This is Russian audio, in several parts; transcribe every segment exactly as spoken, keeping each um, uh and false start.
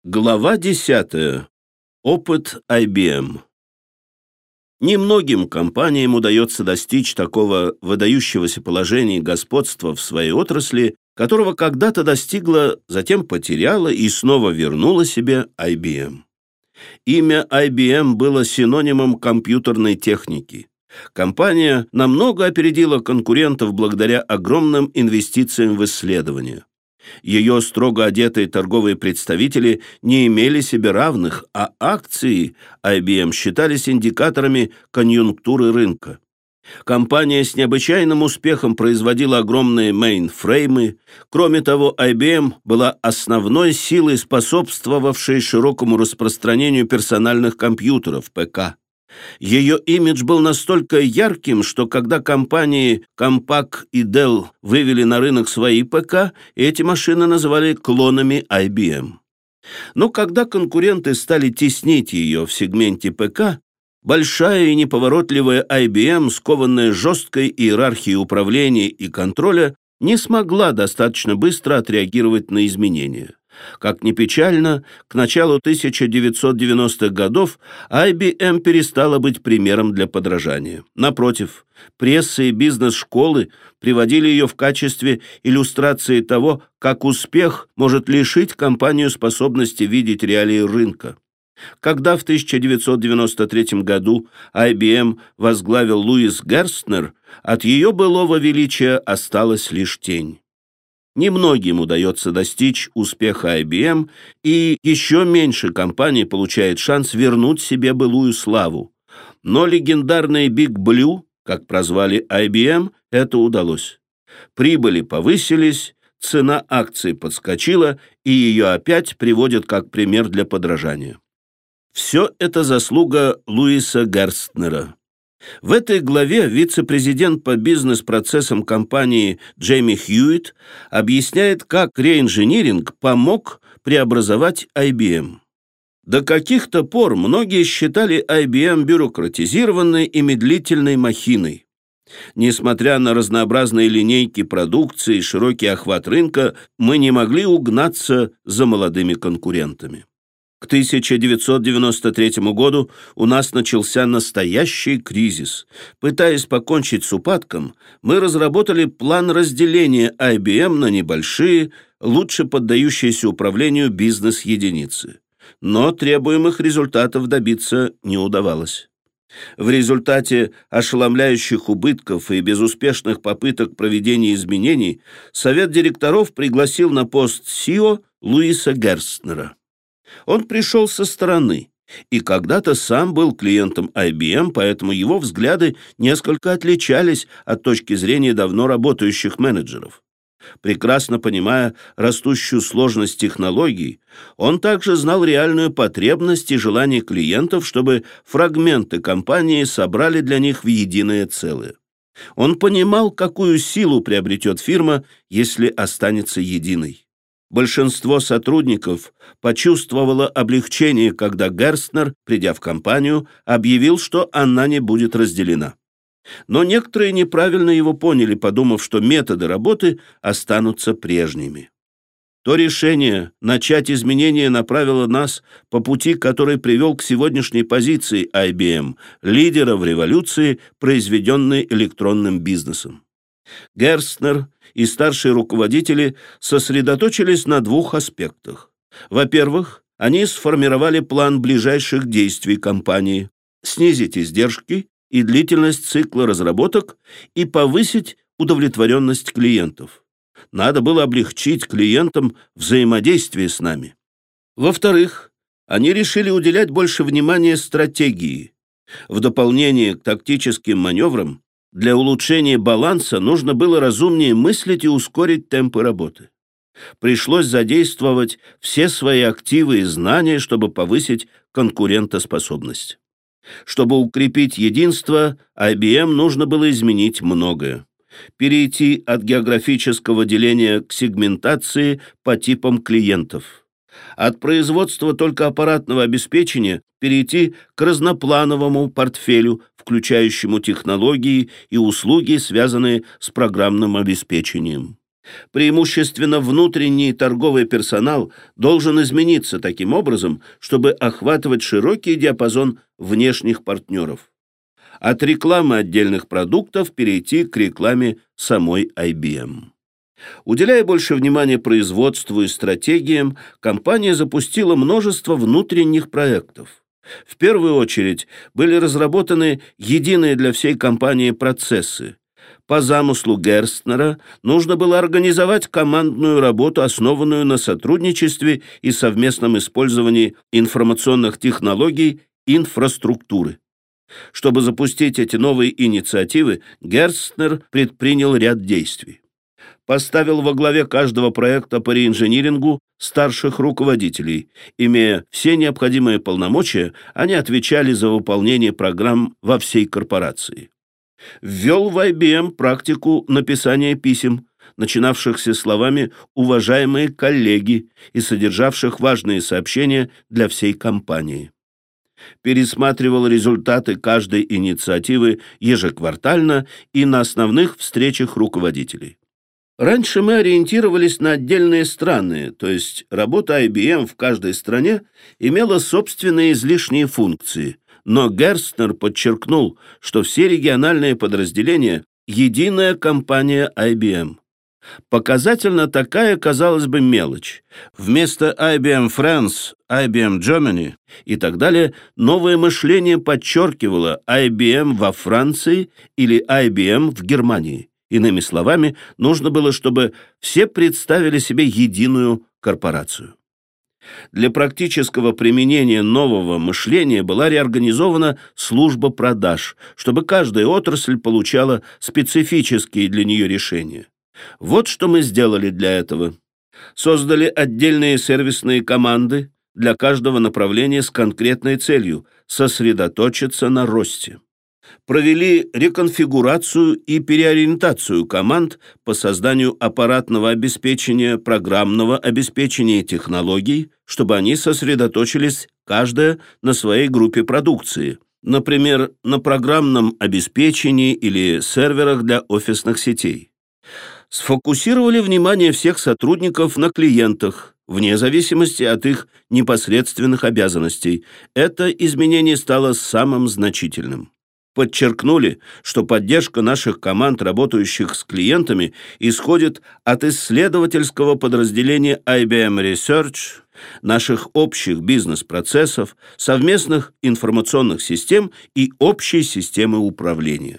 Глава десятая. Опыт ай би эм. Немногим компаниям удается достичь такого выдающегося положения и господства в своей отрасли, которого когда-то достигла, затем потеряла и снова вернула себе ай би эм. Имя ай би эм было синонимом компьютерной техники. Компания намного опередила конкурентов благодаря огромным инвестициям в исследования. Ее строго одетые торговые представители не имели себе равных, а акции ай би эм считались индикаторами конъюнктуры рынка. Компания с необычайным успехом производила огромные мейнфреймы. Кроме того, ай би эм была основной силой, способствовавшей широкому распространению персональных компьютеров, пэ ка. Ее имидж был настолько ярким, что когда компании Compaq и Dell вывели на рынок свои пэ ка, эти машины называли клонами ай би эм. Но когда конкуренты стали теснить ее в сегменте пэ ка, большая и неповоротливая ай би эм, скованная жесткой иерархией управления и контроля, не смогла достаточно быстро отреагировать на изменения. Как ни печально, к началу тысяча девятьсот девяностых годов ай би эм перестала быть примером для подражания. Напротив, пресса и бизнес-школы приводили ее в качестве иллюстрации того, как успех может лишить компанию способности видеть реалии рынка. Когда в тысяча девятьсот девяносто третьем году ай би эм возглавил Луис Герстнер, от ее былого величия осталась лишь тень. Немногим удается достичь успеха ай би эм, и еще меньше компаний получает шанс вернуть себе былую славу. Но легендарной Big Blue, как прозвали ай би эм, это удалось. Прибыли повысились, цена акций подскочила, и ее опять приводят как пример для подражания. Все это заслуга Луиса Герстнера. В этой главе вице-президент по бизнес-процессам компании Джейми Хьюитт объясняет, как реинжиниринг помог преобразовать ай би эм. До каких-то пор многие считали ай би эм бюрократизированной и медлительной махиной. Несмотря на разнообразные линейки продукции и широкий охват рынка, мы не могли угнаться за молодыми конкурентами. К тысяча девятьсот девяносто третьему году у нас начался настоящий кризис. Пытаясь покончить с упадком, мы разработали план разделения ай би эм на небольшие, лучше поддающиеся управлению бизнес-единицы. Но требуемых результатов добиться не удавалось. В результате ошеломляющих убытков и безуспешных попыток проведения изменений совет директоров пригласил на пост си и о Луиса Герстнера. Он пришел со стороны и когда-то сам был клиентом ай би эм, поэтому его взгляды несколько отличались от точки зрения давно работающих менеджеров. Прекрасно понимая растущую сложность технологий, он также знал реальную потребность и желание клиентов, чтобы фрагменты компании собрали для них в единое целое. Он понимал, какую силу приобретет фирма, если останется единой. Большинство сотрудников почувствовало облегчение, когда Герстнер, придя в компанию, объявил, что она не будет разделена. Но некоторые неправильно его поняли, подумав, что методы работы останутся прежними. То решение начать изменения направило нас по пути, который привел к сегодняшней позиции ай би эм, лидера в революции, произведенной электронным бизнесом. Герстнер и старшие руководители сосредоточились на двух аспектах. Во-первых, они сформировали план ближайших действий компании, снизить издержки и длительность цикла разработок и повысить удовлетворенность клиентов. Надо было облегчить клиентам взаимодействие с нами. Во-вторых, они решили уделять больше внимания стратегии. В дополнение к тактическим маневрам, для улучшения баланса нужно было разумнее мыслить и ускорить темпы работы. Пришлось задействовать все свои активы и знания, чтобы повысить конкурентоспособность. Чтобы укрепить единство, ай би эм нужно было изменить многое. Перейти от географического деления к сегментации по типам клиентов. От производства только аппаратного обеспечения перейти к разноплановому портфелю, включающему технологии и услуги, связанные с программным обеспечением. Преимущественно внутренний торговый персонал должен измениться таким образом, чтобы охватывать широкий диапазон внешних партнеров. От рекламы отдельных продуктов перейти к рекламе самой ай би эм. Уделяя больше внимания производству и стратегиям, компания запустила множество внутренних проектов. В первую очередь были разработаны единые для всей компании процессы. По замыслу Герстнера нужно было организовать командную работу, основанную на сотрудничестве и совместном использовании информационных технологий и инфраструктуры. Чтобы запустить эти новые инициативы, Герстнер предпринял ряд действий. Поставил во главе каждого проекта по реинжинирингу старших руководителей. Имея все необходимые полномочия, они отвечали за выполнение программ во всей корпорации. Ввел в ай би эм практику написания писем, начинавшихся словами «уважаемые коллеги» и содержавших важные сообщения для всей компании. Пересматривал результаты каждой инициативы ежеквартально и на основных встречах руководителей. Раньше мы ориентировались на отдельные страны, то есть работа ай би эм в каждой стране имела собственные излишние функции, но Герстнер подчеркнул, что все региональные подразделения – единая компания ай би эм. Показательно такая, казалось бы, мелочь. Вместо ай би эм France, ай би эм Germany и так далее, новое мышление подчеркивало ай би эм во Франции или ай би эм в Германии. Иными словами, нужно было, чтобы все представили себе единую корпорацию. Для практического применения нового мышления была реорганизована служба продаж, чтобы каждая отрасль получала специфические для нее решения. Вот что мы сделали для этого. Создали отдельные сервисные команды для каждого направления с конкретной целью – сосредоточиться на росте. Провели реконфигурацию и переориентацию команд по созданию аппаратного обеспечения, программного обеспечения и технологий, чтобы они сосредоточились каждая на своей группе продукции, например, на программном обеспечении или серверах для офисных сетей. Сфокусировали внимание всех сотрудников на клиентах, вне зависимости от их непосредственных обязанностей. Это изменение стало самым значительным. Подчеркнули, что поддержка наших команд, работающих с клиентами, исходит от исследовательского подразделения ай би эм Research, наших общих бизнес-процессов, совместных информационных систем и общей системы управления.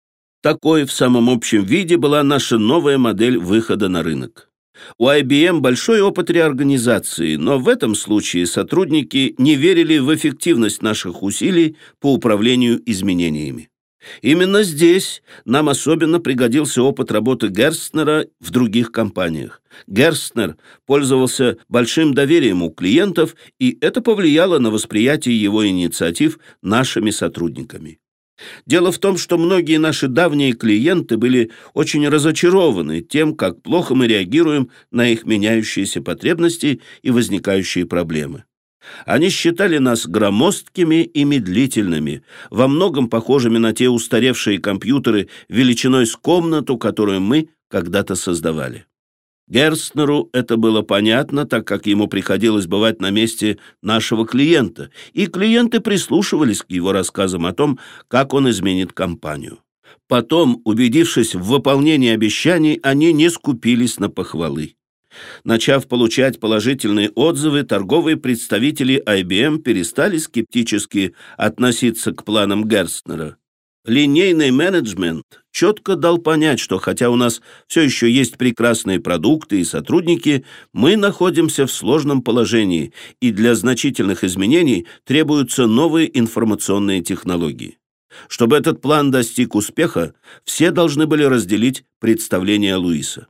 Такой в самом общем виде была наша новая модель выхода на рынок. У ай би эм большой опыт реорганизации, но в этом случае сотрудники не верили в эффективность наших усилий по управлению изменениями. Именно здесь нам особенно пригодился опыт работы Герстнера в других компаниях. Герстнер пользовался большим доверием у клиентов, и это повлияло на восприятие его инициатив нашими сотрудниками. Дело в том, что многие наши давние клиенты были очень разочарованы тем, как плохо мы реагируем на их меняющиеся потребности и возникающие проблемы. Они считали нас громоздкими и медлительными, во многом похожими на те устаревшие компьютеры величиной с комнату, которую мы когда-то создавали. Герстнеру это было понятно, так как ему приходилось бывать на месте нашего клиента, и клиенты прислушивались к его рассказам о том, как он изменит компанию. Потом, убедившись в выполнении обещаний, они не скупились на похвалы. Начав получать положительные отзывы, торговые представители ай би эм перестали скептически относиться к планам Герстнера. Линейный менеджмент четко дал понять, что хотя у нас все еще есть прекрасные продукты и сотрудники, мы находимся в сложном положении, и для значительных изменений требуются новые информационные технологии. Чтобы этот план достиг успеха, все должны были разделить представление Луиса.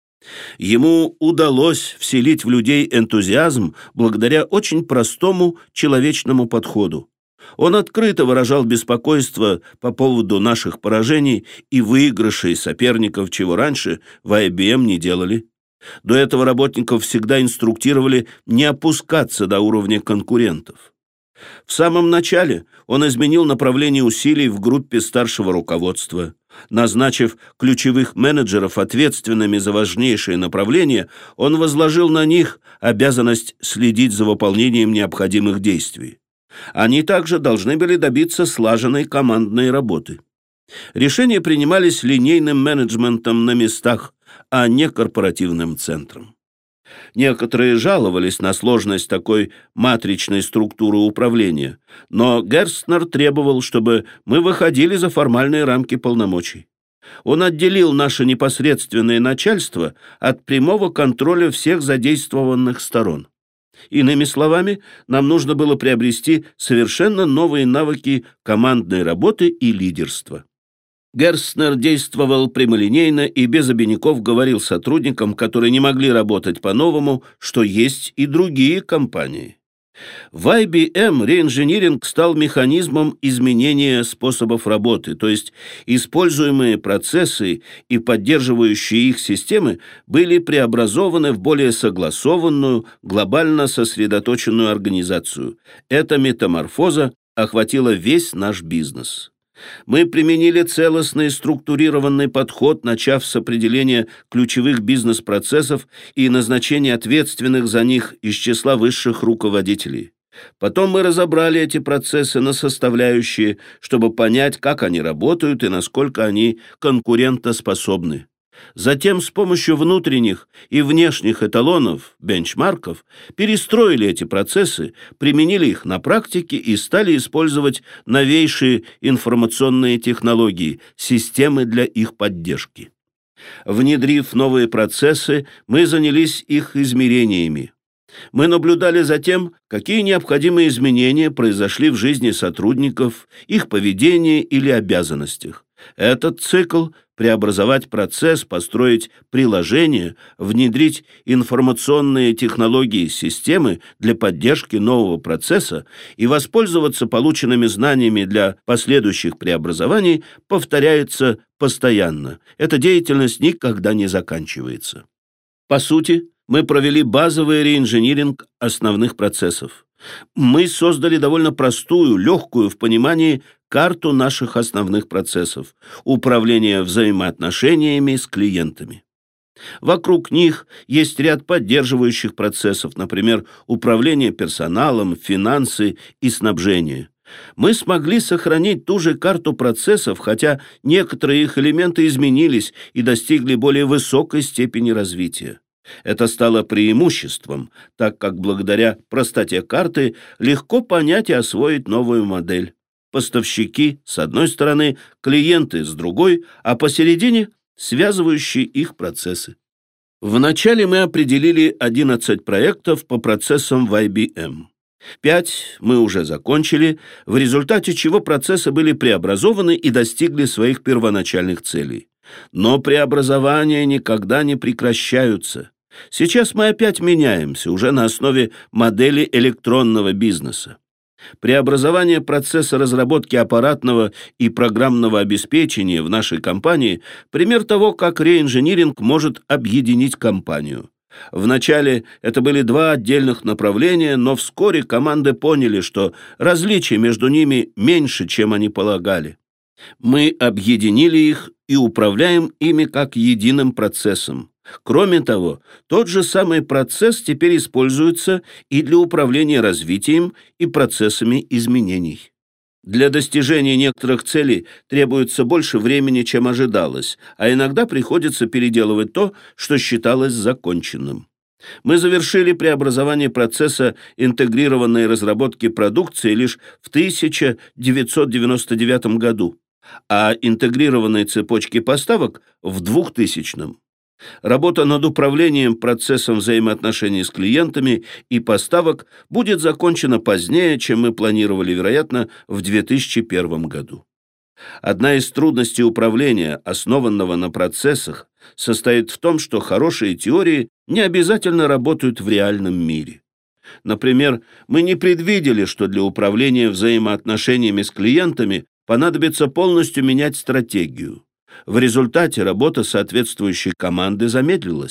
Ему удалось вселить в людей энтузиазм благодаря очень простому человечному подходу. Он открыто выражал беспокойство по поводу наших поражений и выигрышей соперников, чего раньше в ай би эм не делали. До этого работников всегда инструктировали не опускаться до уровня конкурентов. В самом начале он изменил направление усилий в группе старшего руководства. Назначив ключевых менеджеров ответственными за важнейшие направления, он возложил на них обязанность следить за выполнением необходимых действий. Они также должны были добиться слаженной командной работы. Решения принимались линейным менеджментом на местах, а не корпоративным центром. Некоторые жаловались на сложность такой матричной структуры управления, но Герстнер требовал, чтобы мы выходили за формальные рамки полномочий. Он отделил наше непосредственное начальство от прямого контроля всех задействованных сторон. Иными словами, нам нужно было приобрести совершенно новые навыки командной работы и лидерства. Герстнер действовал прямолинейно и без обиняков говорил сотрудникам, которые не могли работать по-новому, что есть и другие компании. В ай би эм реинжиниринг стал механизмом изменения способов работы, то есть используемые процессы и поддерживающие их системы были преобразованы в более согласованную, глобально сосредоточенную организацию. Эта метаморфоза охватила весь наш бизнес. Мы применили целостный структурированный подход, начав с определения ключевых бизнес-процессов и назначения ответственных за них из числа высших руководителей. Потом мы разобрали эти процессы на составляющие, чтобы понять, как они работают и насколько они конкурентоспособны. Затем с помощью внутренних и внешних эталонов, бенчмарков, перестроили эти процессы, применили их на практике и стали использовать новейшие информационные технологии, системы для их поддержки. Внедрив новые процессы, мы занялись их измерениями. Мы наблюдали за тем, какие необходимые изменения произошли в жизни сотрудников, их поведении или обязанностях. Этот цикл – преобразовать процесс, построить приложение, внедрить информационные технологии и системы для поддержки нового процесса и воспользоваться полученными знаниями для последующих преобразований повторяется постоянно. Эта деятельность никогда не заканчивается. По сути, мы провели базовый реинжиниринг основных процессов. Мы создали довольно простую, легкую в понимании карту наших основных процессов – управление взаимоотношениями с клиентами. Вокруг них есть ряд поддерживающих процессов, например, управление персоналом, финансы и снабжение. Мы смогли сохранить ту же карту процессов, хотя некоторые их элементы изменились и достигли более высокой степени развития. Это стало преимуществом, так как благодаря простоте карты легко понять и освоить новую модель. Поставщики с одной стороны, клиенты с другой, а посередине связывающие их процессы. Вначале мы определили одиннадцать проектов по процессам в ай би эм. Пять мы уже закончили, в результате чего процессы были преобразованы и достигли своих первоначальных целей. Но преобразования никогда не прекращаются. Сейчас мы опять меняемся, уже на основе модели электронного бизнеса. Преобразование процесса разработки аппаратного и программного обеспечения в нашей компании – пример того, как реинжиниринг может объединить компанию. Вначале это были два отдельных направления, но вскоре команды поняли, что различия между ними меньше, чем они полагали. Мы объединили их и управляем ими как единым процессом. Кроме того, тот же самый процесс теперь используется и для управления развитием и процессами изменений. Для достижения некоторых целей требуется больше времени, чем ожидалось, а иногда приходится переделывать то, что считалось законченным. Мы завершили преобразование процесса интегрированной разработки продукции лишь в тысяча девятьсот девяносто девятом году, а интегрированной цепочки поставок в двухтысячном. Работа над управлением процессом взаимоотношений с клиентами и поставок будет закончена позднее, чем мы планировали, вероятно, в две тысячи первом году. Одна из трудностей управления, основанного на процессах, состоит в том, что хорошие теории не обязательно работают в реальном мире. Например, мы не предвидели, что для управления взаимоотношениями с клиентами понадобится полностью менять стратегию. В результате работа соответствующей команды замедлилась.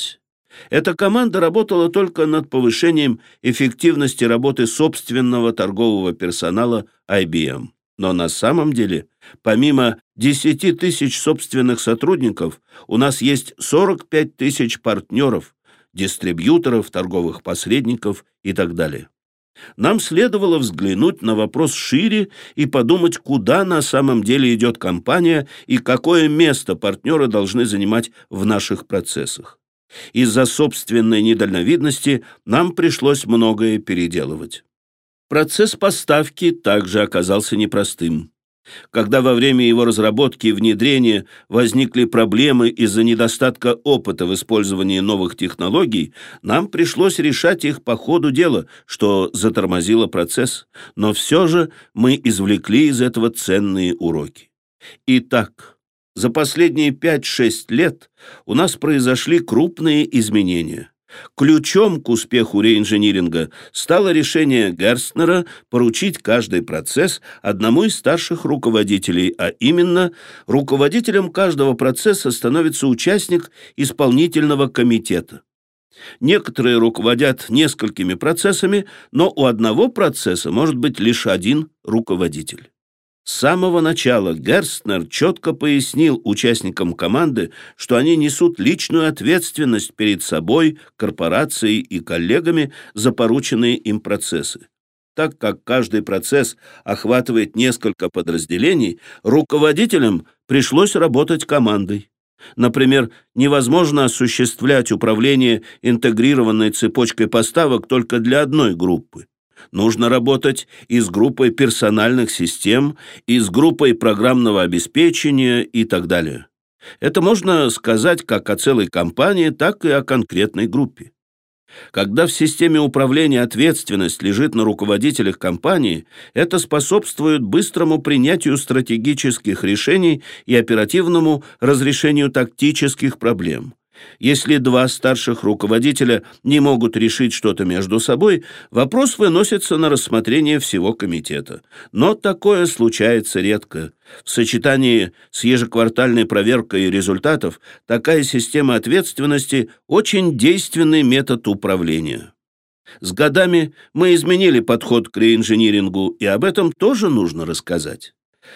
Эта команда работала только над повышением эффективности работы собственного торгового персонала ай би эм. Но на самом деле, помимо десяти тысяч собственных сотрудников, у нас есть сорок пять тысяч партнеров, дистрибьюторов, торговых посредников и так далее. Нам следовало взглянуть на вопрос шире и подумать, куда на самом деле идет компания и какое место партнеры должны занимать в наших процессах. Из-за собственной недальновидности нам пришлось многое переделывать. Процесс поставки также оказался непростым. Когда во время его разработки и внедрения возникли проблемы из-за недостатка опыта в использовании новых технологий, нам пришлось решать их по ходу дела, что затормозило процесс. Но все же мы извлекли из этого ценные уроки. Итак, за последние пять-шесть лет у нас произошли крупные изменения. Ключом к успеху реинжиниринга стало решение Герстнера поручить каждый процесс одному из старших руководителей, а именно руководителем каждого процесса становится участник исполнительного комитета. Некоторые руководят несколькими процессами, но у одного процесса может быть лишь один руководитель. С самого начала Герстнер четко пояснил участникам команды, что они несут личную ответственность перед собой, корпорацией и коллегами за порученные им процессы. Так как каждый процесс охватывает несколько подразделений, руководителям пришлось работать командой. Например, невозможно осуществлять управление интегрированной цепочкой поставок только для одной группы. Нужно работать и с группой персональных систем, и с группой программного обеспечения и так далее. Это можно сказать как о целой компании, так и о конкретной группе. Когда в системе управления ответственность лежит на руководителях компании, это способствует быстрому принятию стратегических решений и оперативному разрешению тактических проблем. Если два старших руководителя не могут решить что-то между собой, вопрос выносится на рассмотрение всего комитета. Но такое случается редко. В сочетании с ежеквартальной проверкой результатов такая система ответственности – очень действенный метод управления. С годами мы изменили подход к реинжинирингу, и об этом тоже нужно рассказать.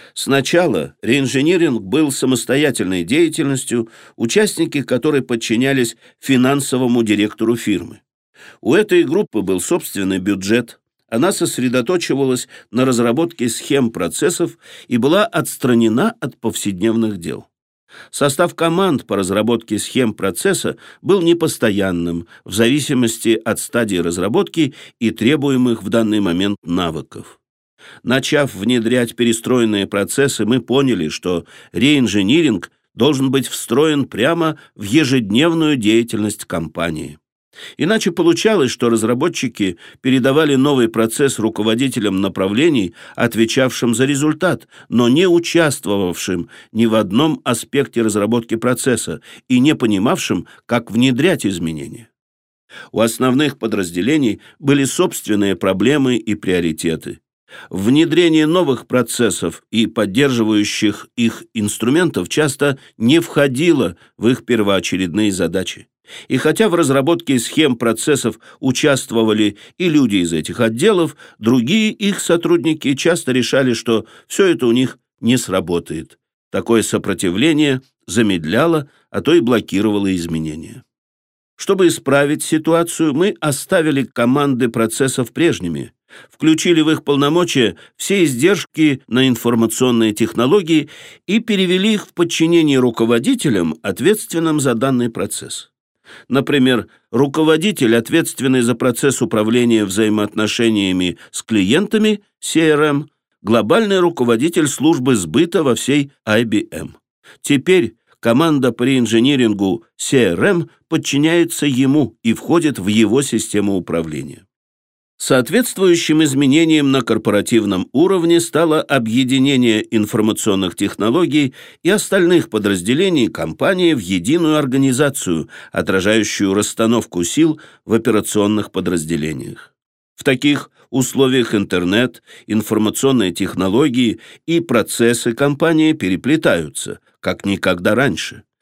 Сначала реинжиниринг был самостоятельной деятельностью, участники которой подчинялись финансовому директору фирмы. У этой группы был собственный бюджет, она сосредоточивалась на разработке схем процессов и была отстранена от повседневных дел. Состав команд по разработке схем процесса был непостоянным в зависимости от стадии разработки и требуемых в данный момент навыков. Начав внедрять перестроенные процессы, мы поняли, что реинжиниринг должен быть встроен прямо в ежедневную деятельность компании. Иначе получалось, что разработчики передавали новый процесс руководителям направлений, отвечавшим за результат, но не участвовавшим ни в одном аспекте разработки процесса и не понимавшим, как внедрять изменения. У основных подразделений были собственные проблемы и приоритеты. Внедрение новых процессов и поддерживающих их инструментов часто не входило в их первоочередные задачи. И хотя в разработке схем процессов участвовали и люди из этих отделов, другие их сотрудники часто решали, что все это у них не сработает. Такое сопротивление замедляло, а то и блокировало изменения. Чтобы исправить ситуацию, мы оставили команды процессов прежними, включили в их полномочия все издержки на информационные технологии и перевели их в подчинение руководителям, ответственным за данный процесс. Например, руководитель, ответственный за процесс управления взаимоотношениями с клиентами, си ар эм, глобальный руководитель службы сбыта во всей ай би эм. Теперь команда по реинжинирингу си ар эм подчиняется ему и входит в его систему управления. Соответствующим изменением на корпоративном уровне стало объединение информационных технологий и остальных подразделений компании в единую организацию, отражающую расстановку сил в операционных подразделениях. В таких условиях интернет, информационные технологии и процессы компании переплетаются, как никогда раньше.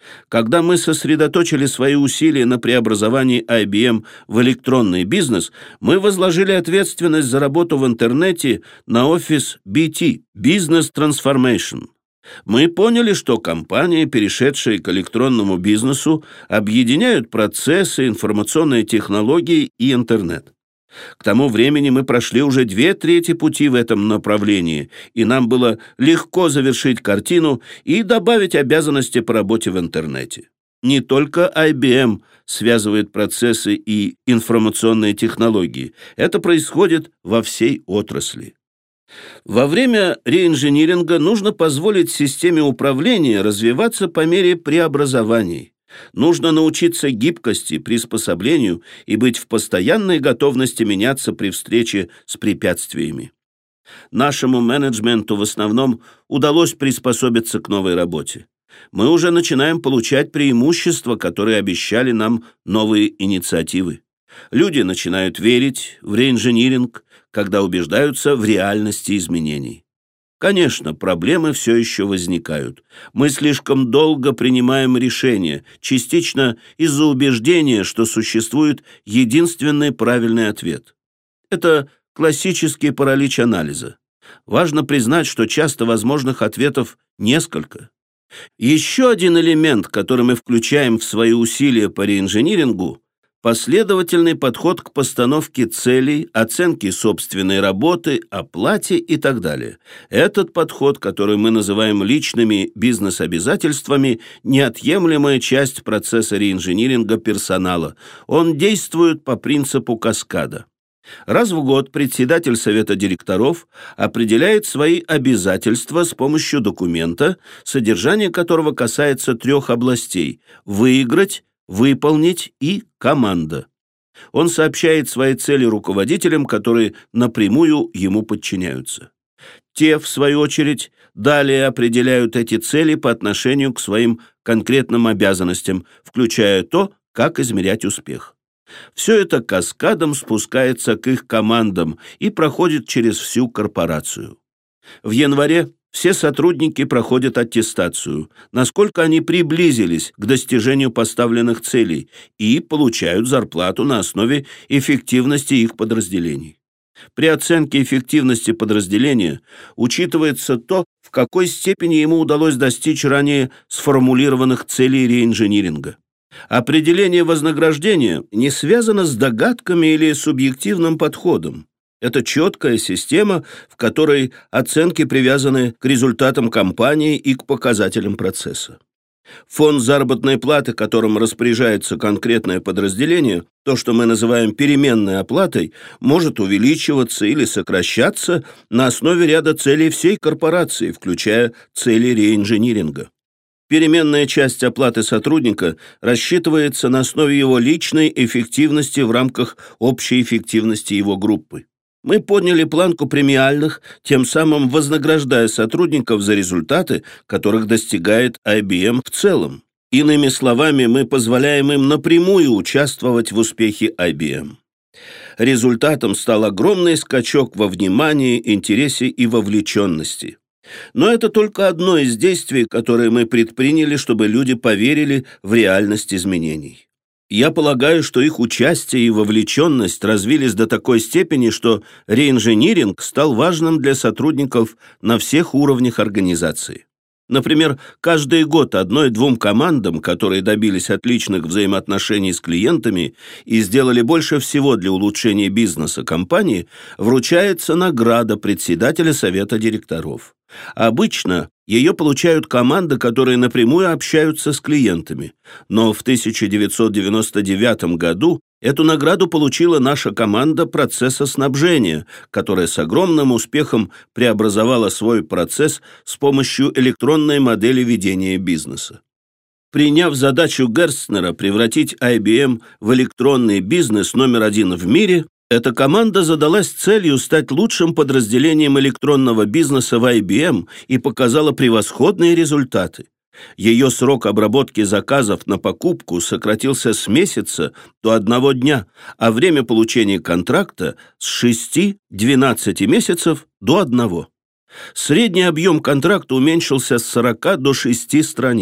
Когда мы сосредоточили свои усилия на преобразовании ай би эм в электронный бизнес, мы возложили ответственность за работу в интернете на офис би ти – Business Transformation. Мы поняли, что компании, перешедшие к электронному бизнесу, объединяют процессы, информационные технологии и интернет. К тому времени мы прошли уже две трети пути в этом направлении, и нам было легко завершить картину и добавить обязанности по работе в интернете. Не только ай би эм связывает процессы и информационные технологии. Это происходит во всей отрасли. Во время реинжиниринга нужно позволить системе управления развиваться по мере преобразований. Нужно научиться гибкости, приспособлению и быть в постоянной готовности меняться при встрече с препятствиями. Нашему менеджменту в основном удалось приспособиться к новой работе. Мы уже начинаем получать преимущества, которые обещали нам новые инициативы. Люди начинают верить в реинжиниринг, когда убеждаются в реальности изменений. Конечно, проблемы все еще возникают. Мы слишком долго принимаем решения, частично из-за убеждения, что существует единственный правильный ответ. Это классический паралич анализа. Важно признать, что часто возможных ответов несколько. Еще один элемент, который мы включаем в свои усилия по реинжинирингу – последовательный подход к постановке целей, оценке собственной работы, оплате и так далее. Этот подход, который мы называем личными бизнес-обязательствами, неотъемлемая часть процесса реинжиниринга персонала. Он действует по принципу каскада. Раз в год председатель совета директоров определяет свои обязательства с помощью документа, содержание которого касается трех областей – выиграть, выполнить и команда. Он сообщает свои цели руководителям, которые напрямую ему подчиняются. Те, в свою очередь, далее определяют эти цели по отношению к своим конкретным обязанностям, включая то, как измерять успех. Все это каскадом спускается к их командам и проходит через всю корпорацию. В январе все сотрудники проходят аттестацию, насколько они приблизились к достижению поставленных целей, и получают зарплату на основе эффективности их подразделений. При оценке эффективности подразделения учитывается то, в какой степени ему удалось достичь ранее сформулированных целей реинжиниринга. Определение вознаграждения не связано с догадками или субъективным подходом. Это четкая система, в которой оценки привязаны к результатам кампании и к показателям процесса. Фонд заработной платы, которым распоряжается конкретное подразделение, то, что мы называем переменной оплатой, может увеличиваться или сокращаться на основе ряда целей всей корпорации, включая цели реинжиниринга. Переменная часть оплаты сотрудника рассчитывается на основе его личной эффективности в рамках общей эффективности его группы. Мы подняли планку премиальных, тем самым вознаграждая сотрудников за результаты, которых достигает ай би эм в целом. Иными словами, мы позволяем им напрямую участвовать в успехе ай би эм. Результатом стал огромный скачок во внимании, интересе и вовлеченности. Но это только одно из действий, которые мы предприняли, чтобы люди поверили в реальность изменений. Я полагаю, что их участие и вовлеченность развились до такой степени, что реинжиниринг стал важным для сотрудников на всех уровнях организации. Например, каждый год одной-двум командам, которые добились отличных взаимоотношений с клиентами и сделали больше всего для улучшения бизнеса компании, вручается награда председателя совета директоров. Обычно ее получают команды, которые напрямую общаются с клиентами. Но в тысяча девятьсот девяносто девятом году эту награду получила наша команда процесса снабжения, которая с огромным успехом преобразовала свой процесс с помощью электронной модели ведения бизнеса. Приняв задачу Герстнера превратить ай би эм в электронный бизнес номер один в мире, эта команда задалась целью стать лучшим подразделением электронного бизнеса в ай би эм и показала превосходные результаты. Ее срок обработки заказов на покупку сократился с месяца до одного дня, а время получения контракта с шести-двенадцати месяцев до одного. Средний объем контракта уменьшился с сорока до шести страниц.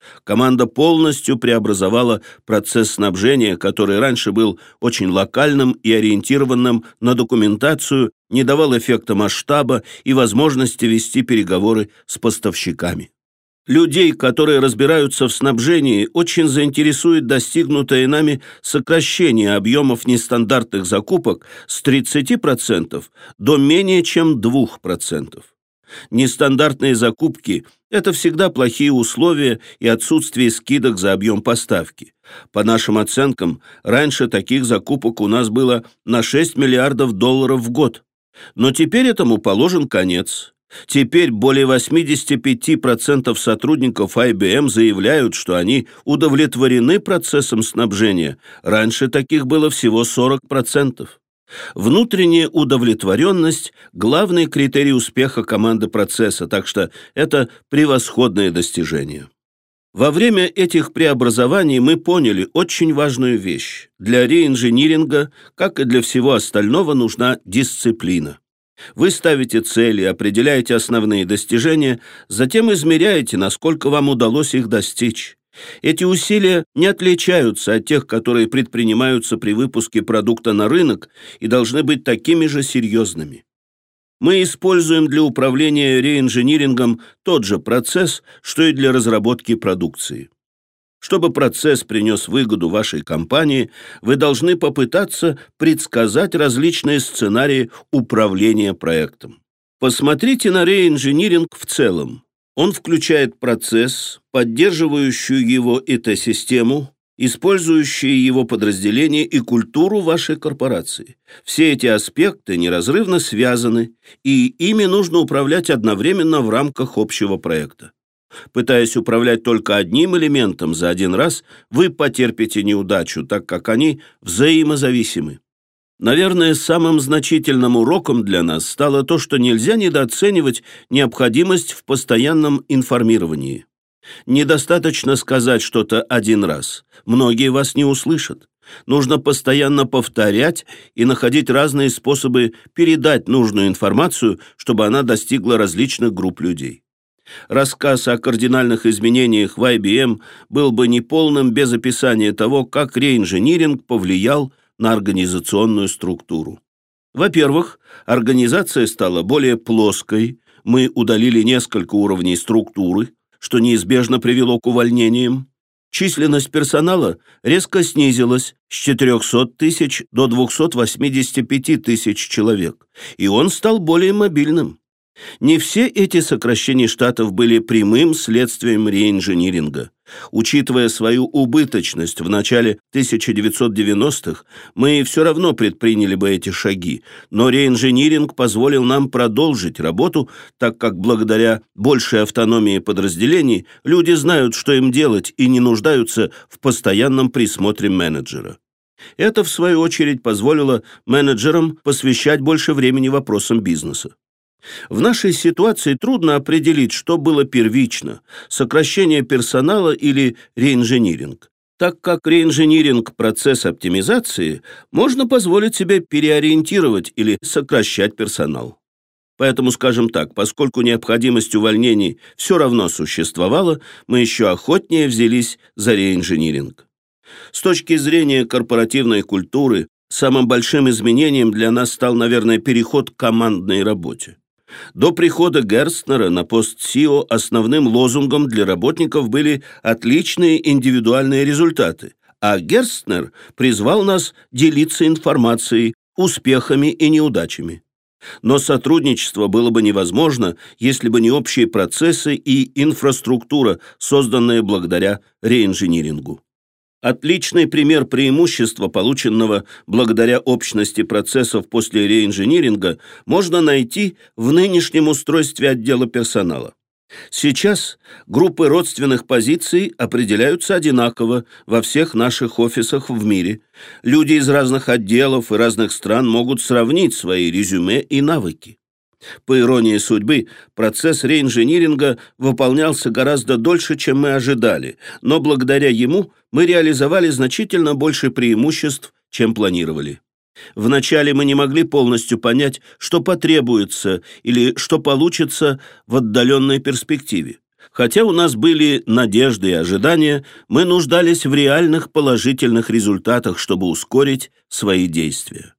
Команда полностью преобразовала процесс снабжения, который раньше был очень локальным и ориентированным на документацию, не давал эффекта масштаба и возможности вести переговоры с поставщиками. Людей, которые разбираются в снабжении, очень заинтересует достигнутое нами сокращение объемов нестандартных закупок с тридцати процентов до менее чем двух процентов. Нестандартные закупки – это всегда плохие условия и отсутствие скидок за объем поставки. По нашим оценкам, раньше таких закупок у нас было на шесть миллиардов долларов в год. Но теперь этому положен конец. Теперь более восьмидесяти пяти процентов сотрудников ай би эм заявляют, что они удовлетворены процессом снабжения. Раньше таких было всего сорок процентов. Внутренняя удовлетворенность – главный критерий успеха команды процесса, так что это превосходное достижение. Во время этих преобразований мы поняли очень важную вещь. Для реинжиниринга, как и для всего остального, нужна дисциплина. Вы ставите цели, определяете основные достижения, затем измеряете, насколько вам удалось их достичь. Эти усилия не отличаются от тех, которые предпринимаются при выпуске продукта на рынок, и должны быть такими же серьезными. Мы используем для управления реинжинирингом тот же процесс, что и для разработки продукции. Чтобы процесс принес выгоду вашей компании, вы должны попытаться предсказать различные сценарии управления проектом. Посмотрите на реинжиниринг в целом. Он включает процесс, поддерживающую его и тэ-систему, использующие его подразделения и культуру вашей корпорации. Все эти аспекты неразрывно связаны, и ими нужно управлять одновременно в рамках общего проекта. Пытаясь управлять только одним элементом за один раз, вы потерпите неудачу, так как они взаимозависимы. Наверное, самым значительным уроком для нас стало то, что нельзя недооценивать необходимость в постоянном информировании. Недостаточно сказать что-то один раз. Многие вас не услышат. Нужно постоянно повторять и находить разные способы передать нужную информацию, чтобы она достигла различных групп людей. Рассказ о кардинальных изменениях в ай би эм был бы неполным без описания того, как реинжиниринг повлиял на организационную структуру. Во-первых, организация стала более плоской, мы удалили несколько уровней структуры, что неизбежно привело к увольнениям. Численность персонала резко снизилась с четырёхсот тысяч до двухсот восьмидесяти пяти тысяч человек, и он стал более мобильным. Не все эти сокращения штатов были прямым следствием реинжиниринга. Учитывая свою убыточность в начале тысяча девятьсот девяностых, мы все равно предприняли бы эти шаги, но реинжиниринг позволил нам продолжить работу, так как благодаря большей автономии подразделений люди знают, что им делать, и не нуждаются в постоянном присмотре менеджера. Это, в свою очередь, позволило менеджерам посвящать больше времени вопросам бизнеса. В нашей ситуации трудно определить, что было первично – сокращение персонала или реинжиниринг. Так как реинжиниринг – процесс оптимизации, можно позволить себе переориентировать или сокращать персонал. Поэтому, скажем так, поскольку необходимость увольнений все равно существовала, мы еще охотнее взялись за реинжиниринг. С точки зрения корпоративной культуры, самым большим изменением для нас стал, наверное, переход к командной работе. До прихода Герстнера на пост си и о основным лозунгом для работников были отличные индивидуальные результаты, а Герстнер призвал нас делиться информацией, успехами и неудачами. Но сотрудничество было бы невозможно, если бы не общие процессы и инфраструктура, созданная благодаря реинжинирингу. Отличный пример преимущества, полученного благодаря общности процессов после реинжиниринга, можно найти в нынешнем устройстве отдела персонала. Сейчас группы родственных позиций определяются одинаково во всех наших офисах в мире. Люди из разных отделов и разных стран могут сравнить свои резюме и навыки. По иронии судьбы, процесс реинжиниринга выполнялся гораздо дольше, чем мы ожидали, но благодаря ему мы реализовали значительно больше преимуществ, чем планировали. Вначале мы не могли полностью понять, что потребуется или что получится в отдаленной перспективе. Хотя у нас были надежды и ожидания, мы нуждались в реальных положительных результатах, чтобы ускорить свои действия.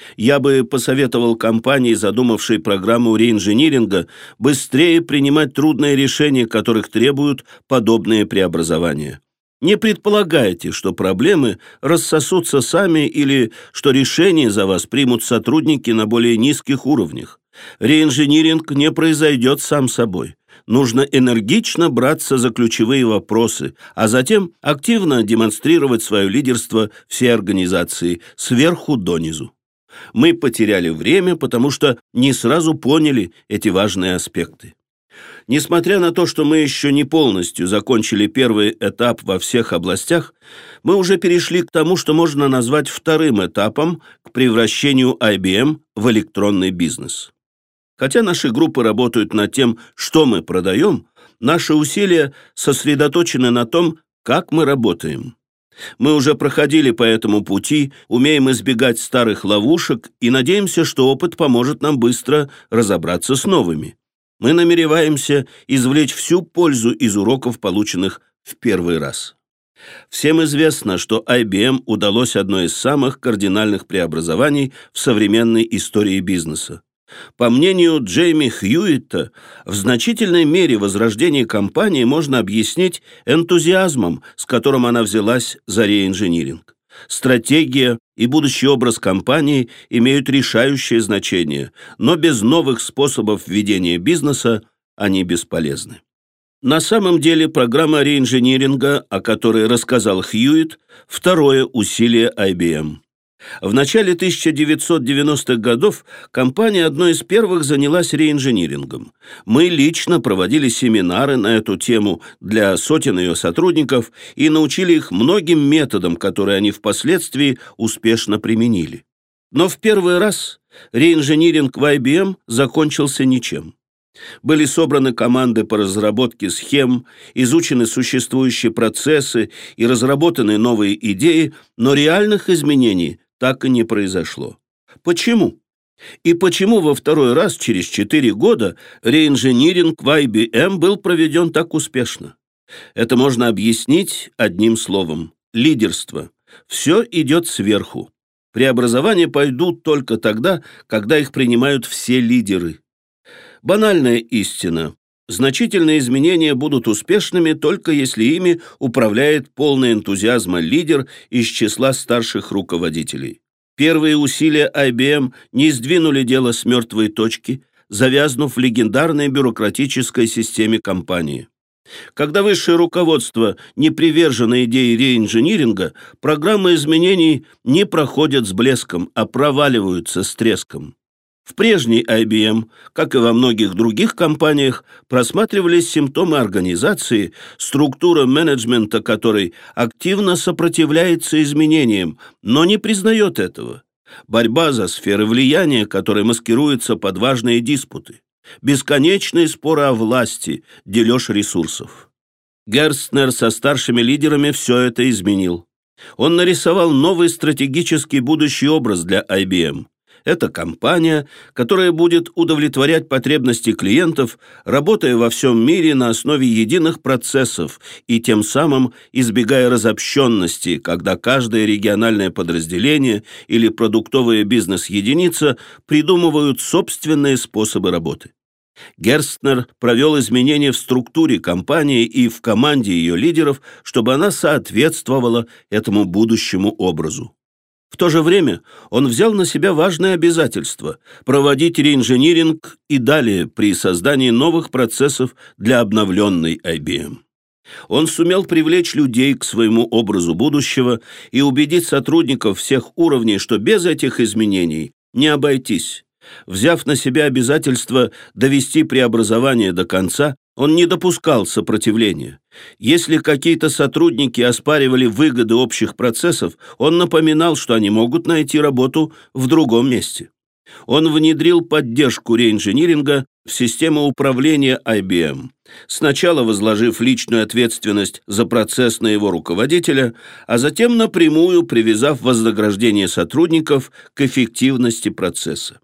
Я бы посоветовал компании, задумавшей программу реинжиниринга, быстрее принимать трудные решения, которых требуют подобные преобразования. Не предполагайте, что проблемы рассосутся сами или что решения за вас примут сотрудники на более низких уровнях. Реинжиниринг не произойдет сам собой. Нужно энергично браться за ключевые вопросы, а затем активно демонстрировать свое лидерство всей организации сверху донизу. Мы потеряли время, потому что не сразу поняли эти важные аспекты. Несмотря на то, что мы еще не полностью закончили первый этап во всех областях, мы уже перешли к тому, что можно назвать вторым этапом к превращению ай би эм в электронный бизнес. Хотя наши группы работают над тем, что мы продаем, наши усилия сосредоточены на том, как мы работаем. Мы уже проходили по этому пути, умеем избегать старых ловушек и надеемся, что опыт поможет нам быстро разобраться с новыми. Мы намереваемся извлечь всю пользу из уроков, полученных в первый раз. Всем известно, что ай би эм удалось одно из самых кардинальных преобразований в современной истории бизнеса. По мнению Джейми Хьюитта, в значительной мере возрождение компании можно объяснить энтузиазмом, с которым она взялась за реинжиниринг. Стратегия и будущий образ компании имеют решающее значение, но без новых способов ведения бизнеса они бесполезны. На самом деле программа реинжиниринга, о которой рассказал Хьюитт, второе усилие ай би эм. В начале тысяча девятьсот девяностых годов компания одной из первых занялась реинжинирингом. Мы лично проводили семинары на эту тему для сотен ее сотрудников и научили их многим методам, которые они впоследствии успешно применили. Но в первый раз реинжиниринг в ай би эм закончился ничем. Были собраны команды по разработке схем, изучены существующие процессы и разработаны новые идеи, но реальных изменений так и не произошло. Почему? И почему во второй раз через четыре года реинжиниринг в ай би эм был проведен так успешно? Это можно объяснить одним словом – лидерство. Все идет сверху. Преобразования пойдут только тогда, когда их принимают все лидеры. Банальная истина. Значительные изменения будут успешными только если ими управляет полный энтузиазма лидер из числа старших руководителей. Первые усилия ай би эм не сдвинули дело с мертвой точки, завязнув в легендарной бюрократической системе компании. Когда высшее руководство не привержено идее реинжиниринга, программы изменений не проходят с блеском, а проваливаются с треском. В прежней ай би эм, как и во многих других компаниях, просматривались симптомы организации, структура менеджмента которой активно сопротивляется изменениям, но не признает этого. Борьба за сферы влияния, которая маскируется под важные диспуты. Бесконечные споры о власти, дележ ресурсов. Герстнер со старшими лидерами все это изменил. Он нарисовал новый стратегический будущий образ для ай би эм. Это компания, которая будет удовлетворять потребности клиентов, работая во всем мире на основе единых процессов и тем самым избегая разобщенности, когда каждое региональное подразделение или продуктовая бизнес-единица придумывают собственные способы работы. Герстнер провел изменения в структуре компании и в команде ее лидеров, чтобы она соответствовала этому будущему образу. В то же время он взял на себя важное обязательство – проводить реинжиниринг и далее при создании новых процессов для обновленной ай би эм. Он сумел привлечь людей к своему образу будущего и убедить сотрудников всех уровней, что без этих изменений не обойтись. Взяв на себя обязательство довести преобразование до конца, он не допускал сопротивления. Если какие-то сотрудники оспаривали выгоды общих процессов, он напоминал, что они могут найти работу в другом месте. Он внедрил поддержку реинжиниринга в систему управления ай би эм, сначала возложив личную ответственность за процесс на его руководителя, а затем напрямую привязав вознаграждение сотрудников к эффективности процесса.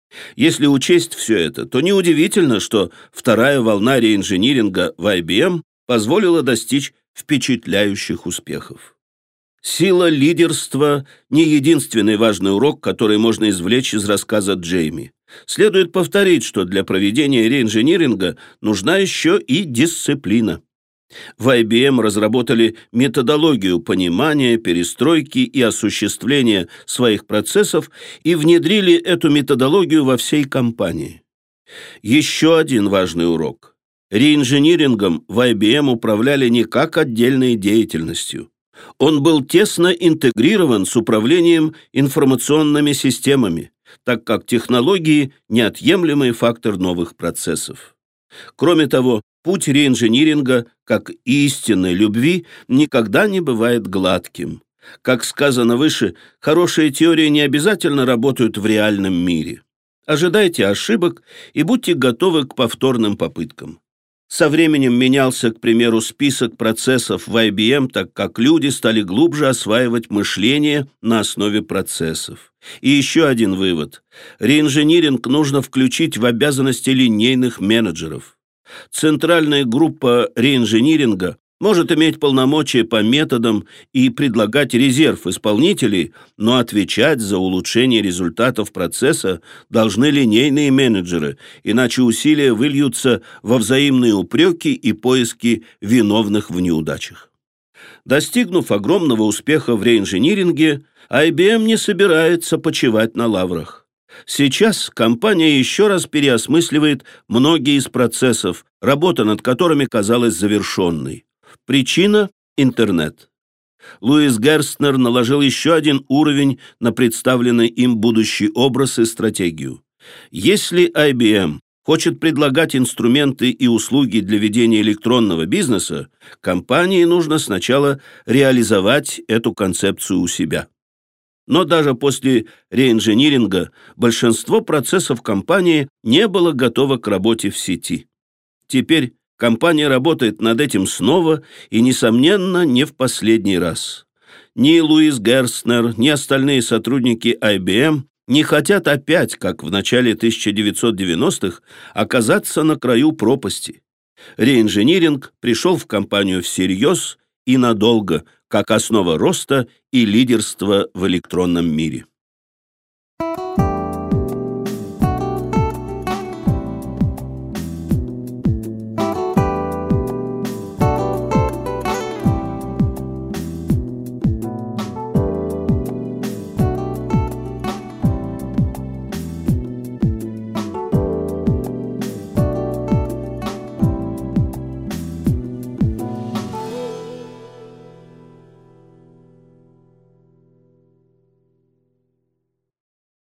Если учесть все это, то неудивительно, что вторая волна реинжиниринга в ай би эм позволила достичь впечатляющих успехов. Сила лидерства – не единственный важный урок, который можно извлечь из рассказа Джейми. Следует повторить, что для проведения реинжиниринга нужна еще и дисциплина. В ай би эм разработали методологию понимания, перестройки и осуществления своих процессов и внедрили эту методологию во всей компании. Еще один важный урок. Реинжинирингом в ай би эм управляли не как отдельной деятельностью. Он был тесно интегрирован с управлением информационными системами, так как технологии – неотъемлемый фактор новых процессов. Кроме того, путь реинжиниринга, как истинной любви, никогда не бывает гладким. Как сказано выше, хорошие теории не обязательно работают в реальном мире. Ожидайте ошибок и будьте готовы к повторным попыткам. Со временем менялся, к примеру, список процессов в ай би эм, так как люди стали глубже осваивать мышление на основе процессов. И еще один вывод. Реинжиниринг нужно включить в обязанности линейных менеджеров. Центральная группа реинжиниринга может иметь полномочия по методам и предлагать резерв исполнителей, но отвечать за улучшение результатов процесса должны линейные менеджеры, иначе усилия выльются во взаимные упреки и поиски виновных в неудачах. Достигнув огромного успеха в реинжиниринге, ай би эм не собирается почивать на лаврах. Сейчас компания еще раз переосмысливает многие из процессов, работа над которыми казалась завершенной. Причина – интернет. Луис Герстнер наложил еще один уровень на представленный им будущий образ и стратегию. Если ай би эм хочет предлагать инструменты и услуги для ведения электронного бизнеса, компании нужно сначала реализовать эту концепцию у себя. Но даже после реинжиниринга большинство процессов компании не было готово к работе в сети. Теперь компания работает над этим снова и, несомненно, не в последний раз. Ни Луис Герстнер, ни остальные сотрудники ай би эм не хотят опять, как в начале тысяча девятьсот девяностых, оказаться на краю пропасти. Реинжиниринг пришел в компанию всерьез и надолго, как основа роста и лидерства в электронном мире.